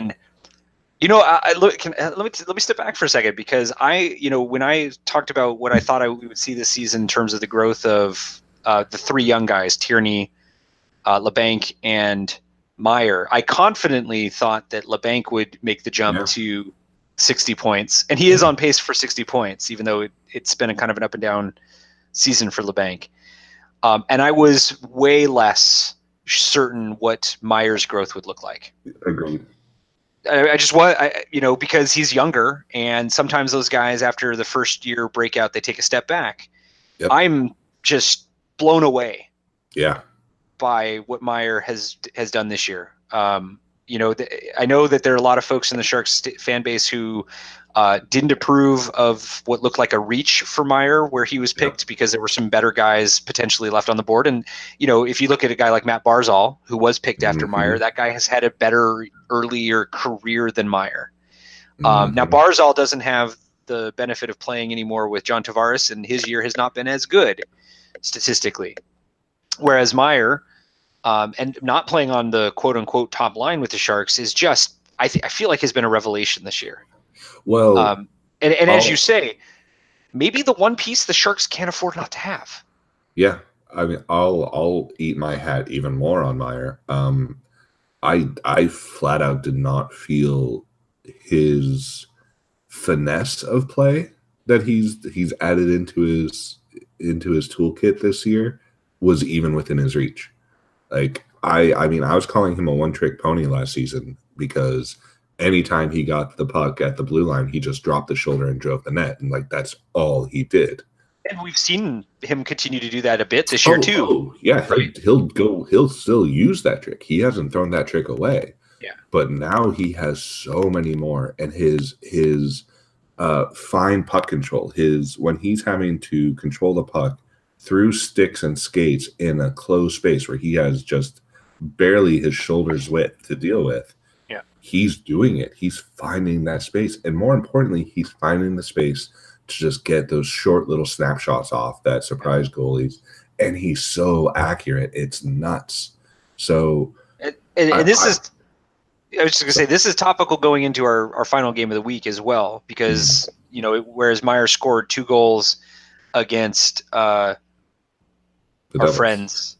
let me step back for a second, because when I talked about what I thought we would see this season in terms of the growth of the three young guys, Tierney, Labanc, and Meier, I confidently thought that Labanc would make the jump to 60 points, and he is on pace for 60 points, even though it's been a kind of an up and down season for Labanc. And I was way less certain what Meier's growth would look like. Agreed. I just want, because he's younger, and sometimes those guys after the first year breakout, they take a step back. Yep. I'm just blown away. Yeah. By what Meier has done this year. I know that there are a lot of folks in the Sharks fan base who didn't approve of what looked like a reach for Meier where he was picked, because there were some better guys potentially left on the board. And, if you look at a guy like Matt Barzal, who was picked after Meier, that guy has had a better earlier career than Meier. Now, Barzal doesn't have the benefit of playing anymore with John Tavares, and his year has not been as good statistically. Whereas Meier, and not playing on the quote-unquote top line with the Sharks, is just, I feel like, has been a revelation this year. Well, and as you say, maybe the one piece the Sharks can't afford not to have. Yeah, I mean, I'll eat my hat even more on Meier. I flat out did not feel his finesse of play that he's added into his toolkit this year was even within his reach. Like I mean, I was calling him a one-trick pony last season, because anytime he got the puck at the blue line, he just dropped the shoulder and drove the net, and like that's all he did. And we've seen him continue to do that a bit this year too. Oh, yeah, right? He'll still use that trick. He hasn't thrown that trick away. Yeah. But now he has so many more, and his fine puck control, when he's having to control the puck through sticks and skates in a closed space where he has just barely his shoulder's width to deal with. Yeah. He's doing it. He's finding that space. And more importantly, he's finding the space to just get those short little snapshots off that surprise goalies. And he's so accurate. It's nuts. So, and this is, I was just going to say, this is topical going into our final game of the week as well, because, whereas Meier scored 2 goals against our friends,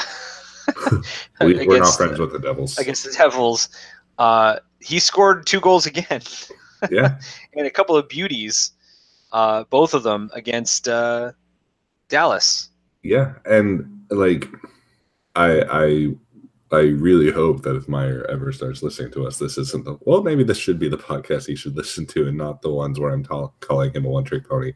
we're not friends with the Devils. Against the Devils, he scored 2 goals again. Yeah. And a couple of beauties, both of them against Dallas. Yeah, and like I really hope that if Meier ever starts listening to us, this isn't maybe this should be the podcast he should listen to, and not the ones where I'm calling him a one-trick pony.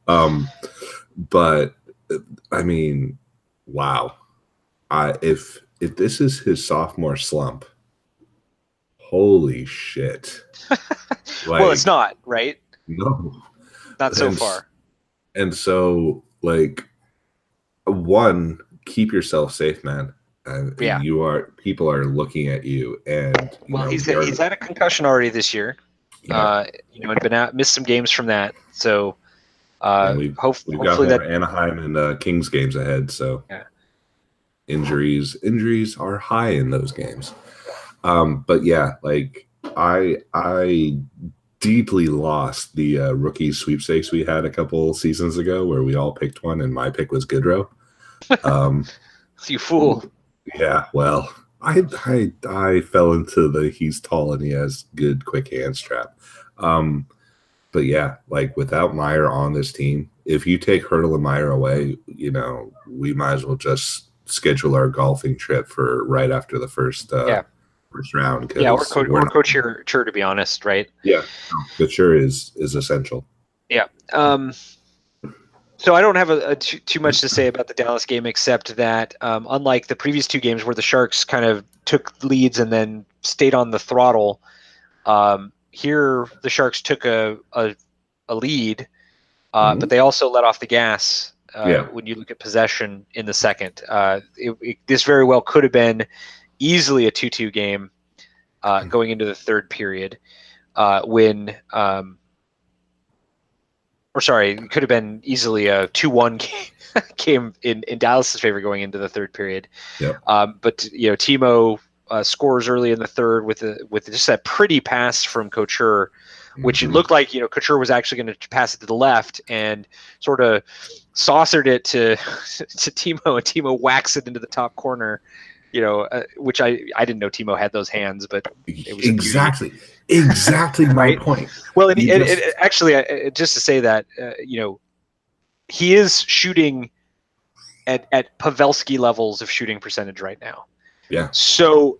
But I mean, wow. If this is his sophomore slump, holy shit. Well, it's not, right? No. Not so far. And so, like, one, keep yourself safe, man. Yeah. People are looking at you, and he's had a concussion already this year. Yeah. And been out, missed some games from that. So we've hopefully got more Anaheim and Kings games ahead. So yeah. Injuries are high in those games. But yeah, like I deeply lost the rookie sweepstakes we had a couple seasons ago, where we all picked one, and my pick was Goodrow. You fool. Yeah, well, I fell into the he's tall and he has good quick hands trap. But yeah, like without Meyer on this team, if you take Hurdle and Meyer away, we might as well just schedule our golfing trip for right after the first round. Yeah, or Coach Chur, to be honest, right? Yeah, Chur is essential. Yeah. So I don't have too much to say about the Dallas game, except that unlike the previous two games where the Sharks kind of took leads and then stayed on the throttle, here the Sharks took a lead, but they also let off the gas when you look at possession in the second. This very well could have been easily a 2-2 game going into the third period when it could have been easily a 2-1 game in Dallas's favor going into the third period. Yep. But Timo scores early in the third with just that pretty pass from Couture, which it looked like Couture was actually going to pass it to the left and sort of saucered it to Timo, and Timo whacks it into the top corner. Which I didn't know Timo had those hands, but it was exactly my point. Well, actually, just to say that he is shooting at Pavelski levels of shooting percentage right now. Yeah. So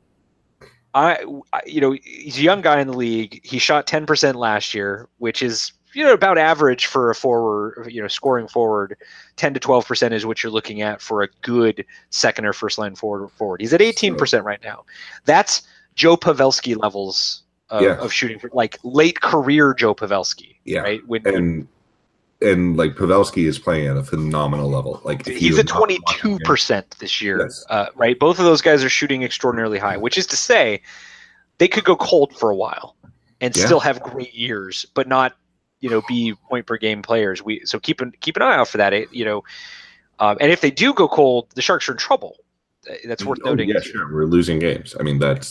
he's a young guy in the league. He shot 10% last year, which is about average for a forward, scoring forward. 10 to 12% is what you're looking at for a good second or first line forward. He's at 18% right now. That's Joe Pavelski levels of shooting, like late career Joe Pavelski. Yeah. Right. And like Pavelski is playing at a phenomenal level. Like he's at 22% this year. Yes. Right. Both of those guys are shooting extraordinarily high, which is to say they could go cold for a while and still have great years, but not, be point per game players. So keep an eye out for that. And if they do go cold, the Sharks are in trouble. That's worth noting. Yeah, sure. We're losing games. I mean, that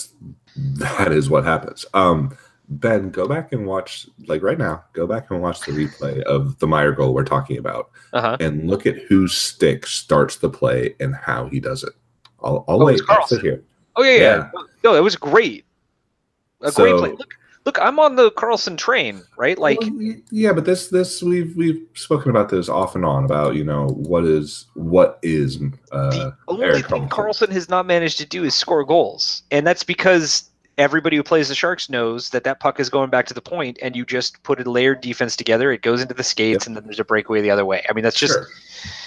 is what happens. Ben, go back and watch, like right now, go back and watch the replay of the Meyer goal we're talking about, and look at whose stick starts the play and how he does it. I'll wait. I'll sit here. Oh yeah. No, that was great. Great play. Look, I'm on the Karlsson train, right? Like, yeah, but this we've spoken about this off and on about what is the only thing Karlsson has not managed to do is score goals, and that's because everybody who plays the Sharks knows that puck is going back to the point, and you just put a layered defense together. It goes into the skates, and then there's a breakaway the other way. I mean, that's just. Sure.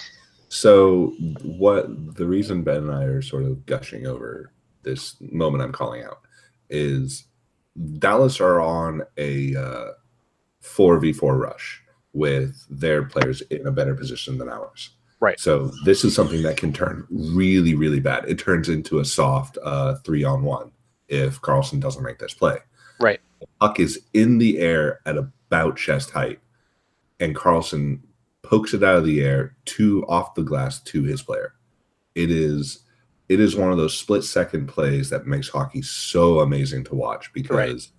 So the reason Ben and I are sort of gushing over this moment I'm calling out is Dallas are on a 4v4 rush with their players in a better position than ours. Right. So this is something that can turn really, really bad. It turns into a soft 3-on-1 if Karlsson doesn't make this play. Right. The puck is in the air at about chest height, and Karlsson pokes it out of the air off the glass to his player. It is one of those split-second plays that makes hockey so amazing to watch because,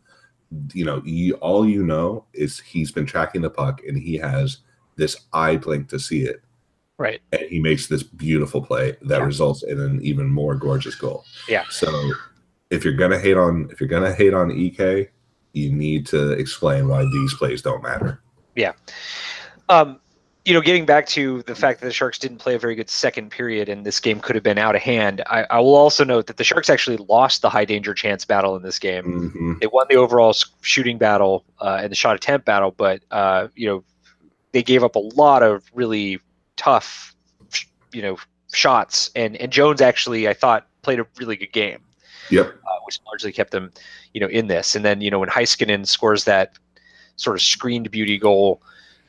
all you know is he's been tracking the puck and he has this eye blink to see it. Right. And he makes this beautiful play that results in an even more gorgeous goal. Yeah. So if you're gonna hate on EK, you need to explain why these plays don't matter. Yeah. Getting back to the fact that the Sharks didn't play a very good second period and this game could have been out of hand, I will also note that the Sharks actually lost the high danger chance battle in this game. Mm-hmm. They won the overall shooting battle and the shot attempt battle, but they gave up a lot of really tough, shots. And Jones actually, I thought, played a really good game. Yep. Which largely kept them, in this. And then, when Heiskanen scores that sort of screened beauty goal,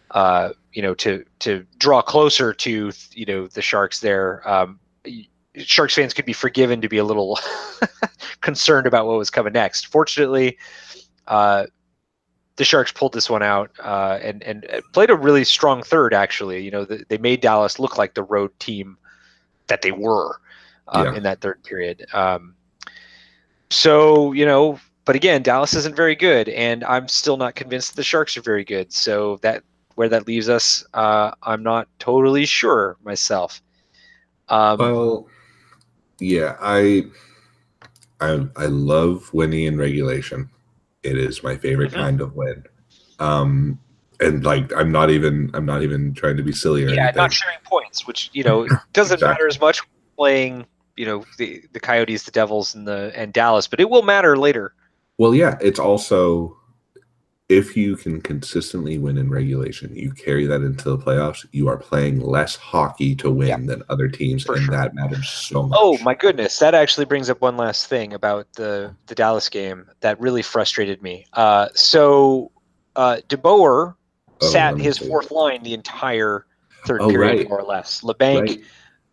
to draw closer to, the Sharks there. Sharks fans could be forgiven to be a little concerned about what was coming next. Fortunately, the Sharks pulled this one out and played a really strong third, actually. They made Dallas look like the road team that they were in that third period. So, But again, Dallas isn't very good, and I'm still not convinced the Sharks are very good. So that where that leaves us, I'm not totally sure myself. Well, yeah, I love winning in regulation. It is my favorite kind of win. And like I'm not even trying to be silly or anything. Not sharing points, which doesn't matter as much playing the Coyotes, the Devils, and Dallas, but it will matter later. Well, yeah, it's also if you can consistently win in regulation, you carry that into the playoffs. You are playing less hockey to win than other teams, and that matters so much. Oh my goodness, that actually brings up one last thing about the Dallas game that really frustrated me. So DeBoer sat his fourth line the entire third period, more or less. LeBanc,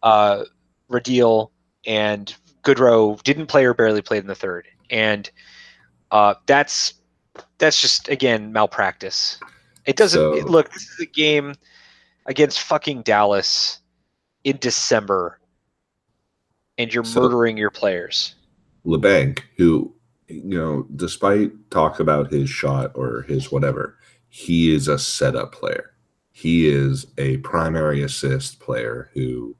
Radil, and Goodrow didn't play or barely played in the third, and that's just again malpractice. It doesn't look. This is a game against fucking Dallas in December, and you're murdering your players. LeBanc, who despite talk about his shot or his whatever, he is a setup player. He is a primary assist player who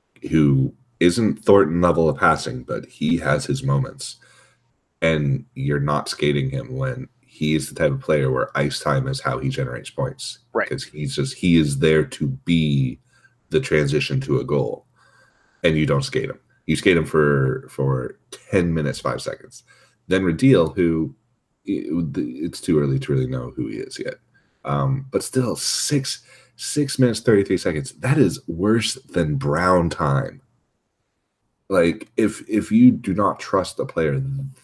isn't Thornton level of passing, but he has his moments. And you're not skating him when he is the type of player where ice time is how he generates points. Right. Because he is there to be the transition to a goal. And you don't skate him. You skate him for 10 minutes, 5 seconds. Then Radil, who it's too early to really know who he is yet. But still, 6 minutes, 33 seconds. That is worse than Brown time. Like, if you do not trust a player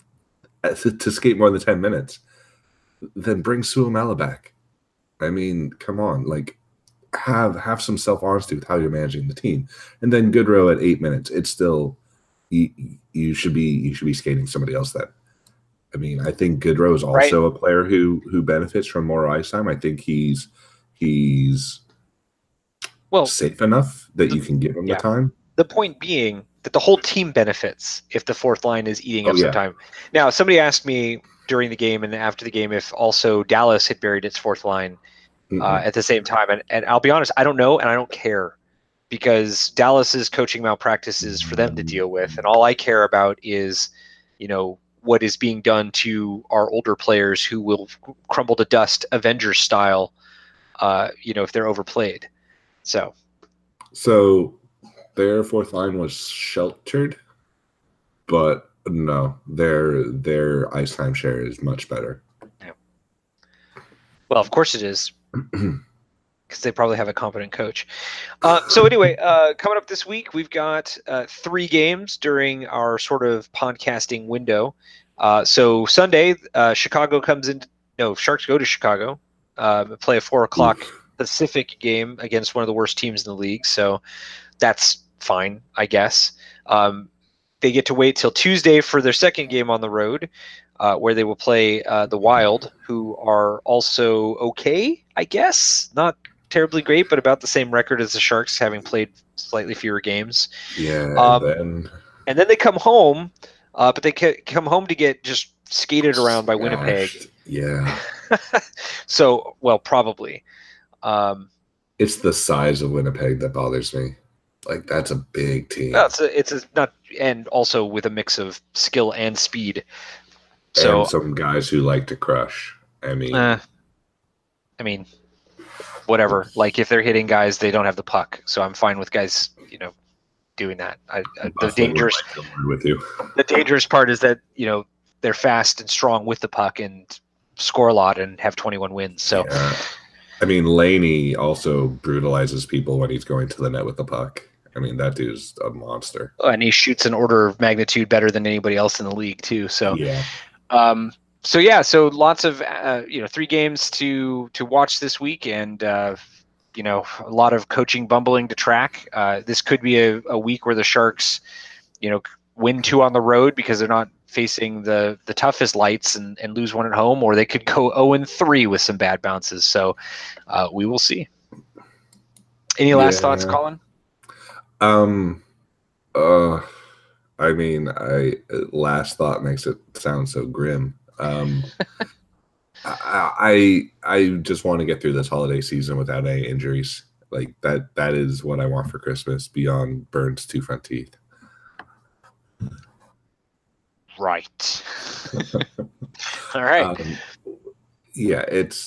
to skate more than 10 minutes, then bring Suomela back. I mean, come on. Like, have some self-honesty with how you're managing the team. And then Goodrow at 8 minutes. It's still you should be skating somebody else then. I mean, I think Goodrow is also a player who benefits from more ice time. I think he's safe enough that you can give him the time. The point being that the whole team benefits if the fourth line is eating up some time. Now, somebody asked me during the game and after the game if also Dallas had buried its fourth line at the same time. And I'll be honest, I don't know, and I don't care, because Dallas's coaching malpractice is for them to deal with. And all I care about is, what is being done to our older players who will crumble to dust Avengers style, if they're overplayed. So their fourth line was sheltered, but no, their ice time share is much better. Yeah. Well, of course it is, because they probably have a competent coach. So anyway, coming up this week, we've got 3 games during our sort of podcasting window. So Sunday, Chicago comes in. No, Sharks go to Chicago, play a 4:00 Pacific game against one of the worst teams in the league. So that's fine, I guess. They get to wait till Tuesday for their second game on the road, where they will play the Wild, who are also okay, I guess. Not terribly great, but about the same record as the Sharks, having played slightly fewer games. Yeah, and then they come home, but they come home to get just skated around by Winnipeg. Yeah. So, well, probably. It's the size of Winnipeg that bothers me. Like, that's a big team. No, it's not, and also with a mix of skill and speed. So and some guys who like to crush. I mean, whatever. Like, if they're hitting guys, they don't have the puck. So I'm fine with guys, doing that. The dangerous part is that they're fast and strong with the puck and score a lot and have 21 wins. So. Yeah. I mean, Laney also brutalizes people when he's going to the net with the puck. I mean, that dude's a monster. And he shoots an order of magnitude better than anybody else in the league, too. So, yeah. So lots of 3 games to watch this week, and a lot of coaching bumbling to track. This could be a week where the Sharks, win 2 on the road because they're not facing the toughest lights and lose 1 at home, or they could go 0-3 with some bad bounces. So we will see. Any last thoughts, Colin? I mean, last thought makes it sound so grim. I just want to get through this holiday season without any injuries. Like that is what I want for Christmas beyond Burns' 2 front teeth. Right. All right. Yeah,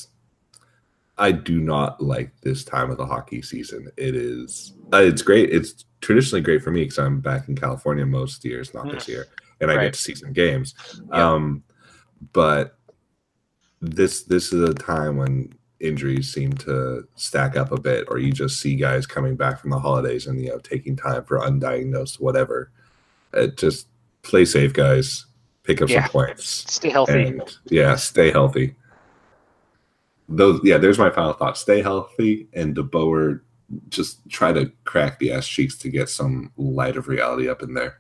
I do not like this time of the hockey season. It's great. It's traditionally great for me because I'm back in California most years, not this year, and I get to see some games. Yeah. But this is a time when injuries seem to stack up a bit, or you just see guys coming back from the holidays and taking time for undiagnosed whatever. Just play safe, guys. Pick up some points. Stay healthy. And stay healthy. There's my final thought. Stay healthy, and DeBoer just try to crack the ass cheeks to get some light of reality up in there.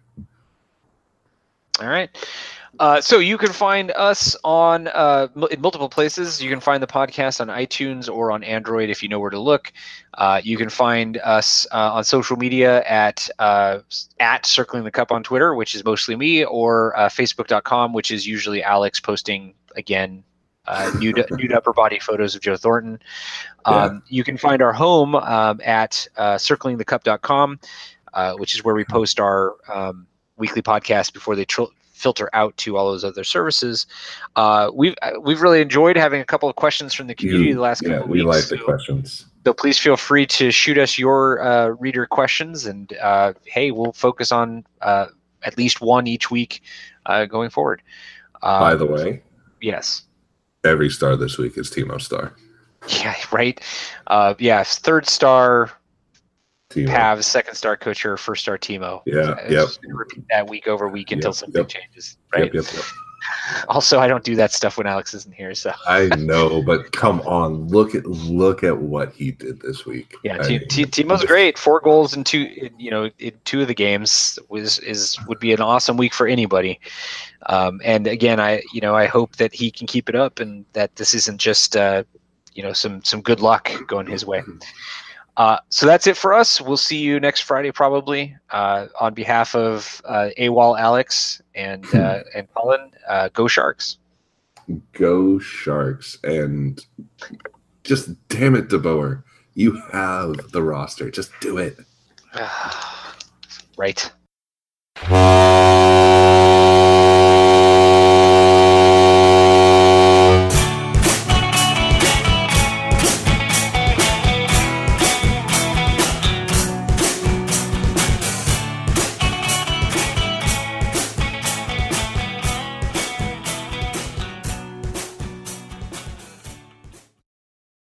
All right. So you can find us on in multiple places. You can find the podcast on iTunes or on Android if you know where to look. You can find us on social media at Circling the Cup on Twitter, which is mostly me, or Facebook.com, which is usually Alex posting again nude upper body photos of Joe Thornton. You can find our home at circlingthecup.com, which is where we post our weekly podcast before they filter out to all those other services. We've really enjoyed having a couple of questions from the community the last couple of weeks. We like the questions. So please feel free to shoot us your reader questions, and hey, we'll focus on at least one each week going forward. By the way, yes, every star this week is Timo Star. Yeah, right. Third star Timo. Pavs, second star Couture, first star Timo. Just gonna repeat that week over week until something changes. Right. Yep. Also, I don't do that stuff when Alex isn't here. So I know, but come on, look at what he did this week. Yeah, Timo's great. 4 goals in 2 of the games would be an awesome week for anybody. And again, I hope that he can keep it up and that this isn't just some good luck going his way. So that's it for us. We'll see you next Friday, probably. On behalf of AWOL Alex and Colin, go Sharks. Go Sharks. And just damn it, DeBoer. You have the roster. Just do it. Right.